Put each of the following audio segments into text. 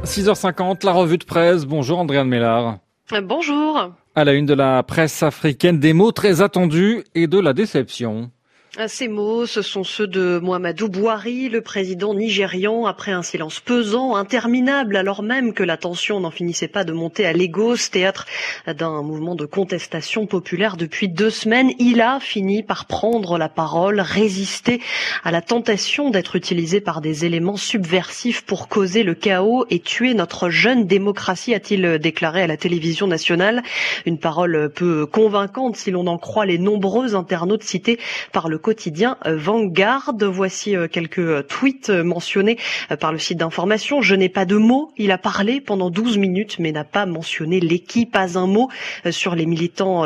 6h50, la revue de presse. Bonjour Andréane Mélard. Bonjour. À la une de la presse africaine, des mots très attendus et de la déception. Ces mots, ce sont ceux de Muhammadu Buhari, le président nigérian, après un silence pesant, interminable, alors même que la tension n'en finissait pas de monter à Lagos, théâtre d'un mouvement de contestation populaire depuis 2 semaines. Il a fini par prendre la parole, résister à la tentation d'être utilisé par des éléments subversifs pour causer le chaos et tuer notre jeune démocratie, a-t-il déclaré à la télévision nationale. Une parole peu convaincante si l'on en croit les nombreux internautes cités par le quotidien Vanguard. Voici quelques tweets mentionnés par le site d'information. Je n'ai pas de mots. Il a parlé pendant 12 minutes mais n'a pas mentionné l'équipe. Pas un mot sur les militants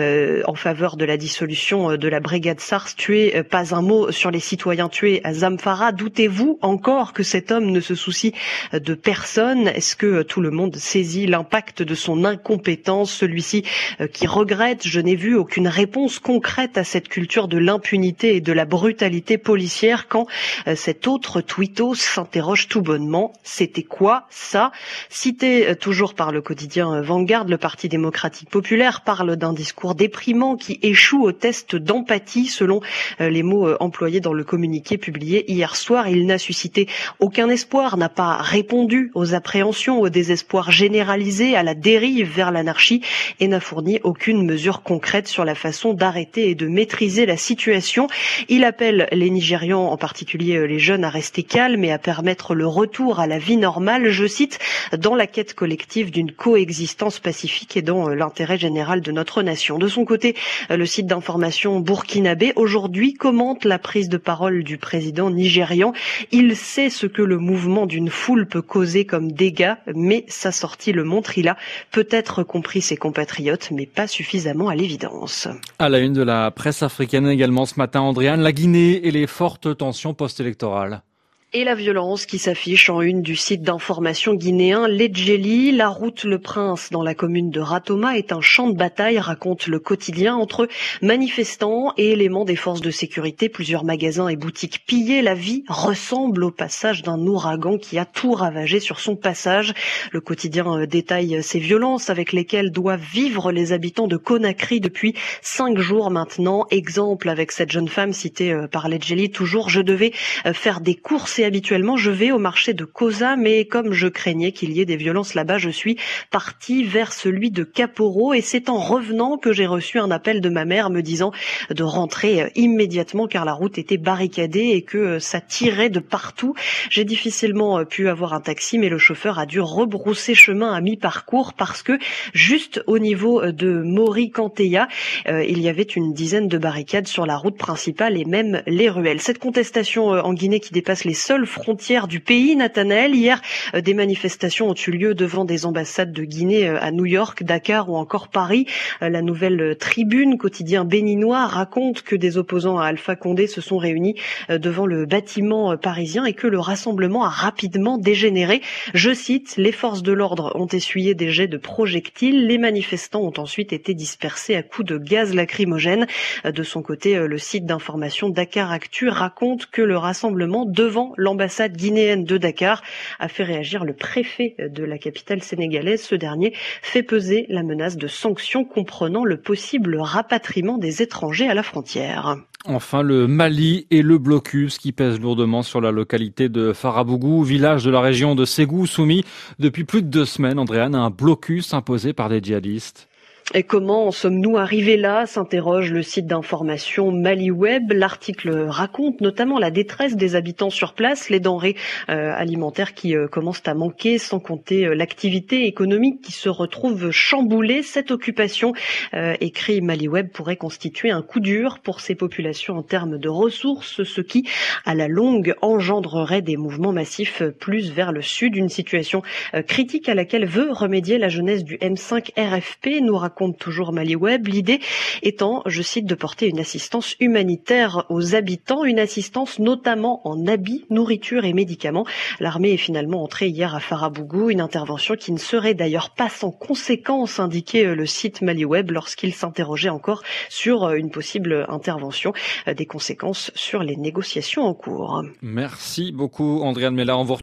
en faveur de la dissolution de la brigade SARS tuée. Pas un mot sur les citoyens tués à Zamfara. Doutez-vous encore que cet homme ne se soucie de personne? Est-ce que tout le monde saisit l'impact de son incompétence? Celui-ci qui regrette. Je n'ai vu aucune réponse concrète à cette culture de l'impunité et de la brutalité policière quand cet autre tweetos s'interroge tout bonnement. C'était quoi ça? Cité toujours par le quotidien Vanguard, le Parti démocratique populaire parle d'un discours déprimant qui échoue au test d'empathie selon les mots employés dans le communiqué publié hier soir. Il n'a suscité aucun espoir, n'a pas répondu aux appréhensions, au désespoir généralisé, à la dérive vers l'anarchie et n'a fourni aucune mesure concrète sur la façon d'arrêter et de maîtriser la situation. Il appelle les Nigérians, en particulier les jeunes, à rester calmes et à permettre le retour à la vie normale, je cite, dans la quête collective d'une coexistence pacifique et dans l'intérêt général de notre nation. De son côté, le site d'information burkinabé aujourd'hui commente la prise de parole du président nigérian. Il sait ce que le mouvement d'une foule peut causer comme dégâts, mais sa sortie le montre. Il a peut-être compris ses compatriotes, mais pas suffisamment à l'évidence. À la une de la presse africaine également ce matin, Andréane, la Guinée et les fortes tensions post-électorales. Et la violence qui s'affiche en une du site d'information guinéen Ledjeli. La route Le Prince dans la commune de Ratoma est un champ de bataille, raconte le quotidien, entre manifestants et éléments des forces de sécurité. Plusieurs magasins et boutiques pillés. La vie ressemble au passage d'un ouragan qui a tout ravagé sur son passage. Le quotidien détaille ces violences avec lesquelles doivent vivre les habitants de Conakry depuis 5 jours maintenant. Exemple avec cette jeune femme citée par Ledjeli, toujours: je devais faire des courses et habituellement je vais au marché de Kosa, mais comme je craignais qu'il y ait des violences là-bas, je suis partie vers celui de Kaporo et c'est en revenant que j'ai reçu un appel de ma mère me disant de rentrer immédiatement car la route était barricadée et que ça tirait de partout. J'ai difficilement pu avoir un taxi, mais le chauffeur a dû rebrousser chemin à mi-parcours parce que juste au niveau de Mori Kanteya, il y avait une dizaine de barricades sur la route principale et même les ruelles. Cette contestation en Guinée qui dépasse les seules frontières du pays, Nathanaël. Hier, des manifestations ont eu lieu devant des ambassades de Guinée à New York, Dakar ou encore Paris. La Nouvelle Tribune, quotidien béninois, raconte que des opposants à Alpha Condé se sont réunis devant le bâtiment parisien et que le rassemblement a rapidement dégénéré. Je cite, les forces de l'ordre ont essuyé des jets de projectiles. Les manifestants ont ensuite été dispersés à coups de gaz lacrymogène. De son côté, le site d'information Dakar Actu raconte que le rassemblement devant l'ambassade guinéenne de Dakar a fait réagir le préfet de la capitale sénégalaise. Ce dernier fait peser la menace de sanctions comprenant le possible rapatriement des étrangers à la frontière. Enfin, le Mali et le blocus qui pèse lourdement sur la localité de Farabougou, village de la région de Ségou, soumis depuis plus de 2 semaines, Andréane, à un blocus imposé par des djihadistes. Et comment en sommes-nous arrivés là, s'interroge le site d'information MaliWeb. L'article raconte notamment la détresse des habitants sur place, les denrées alimentaires qui commencent à manquer, sans compter l'activité économique qui se retrouve chamboulée. Cette occupation, écrit MaliWeb, pourrait constituer un coup dur pour ces populations en termes de ressources, ce qui, à la longue, engendrerait des mouvements massifs plus vers le sud. Une situation critique à laquelle veut remédier la jeunesse du M5 RFP, nous raconte toujours MaliWeb, l'idée étant, je cite, de porter une assistance humanitaire aux habitants, une assistance notamment en habits, nourriture et médicaments. L'armée est finalement entrée hier à Farabougou, une intervention qui ne serait d'ailleurs pas sans conséquences, indiquait le site MaliWeb lorsqu'il s'interrogeait encore sur une possible intervention, des conséquences sur les négociations en cours. Merci beaucoup Andréane Mélard.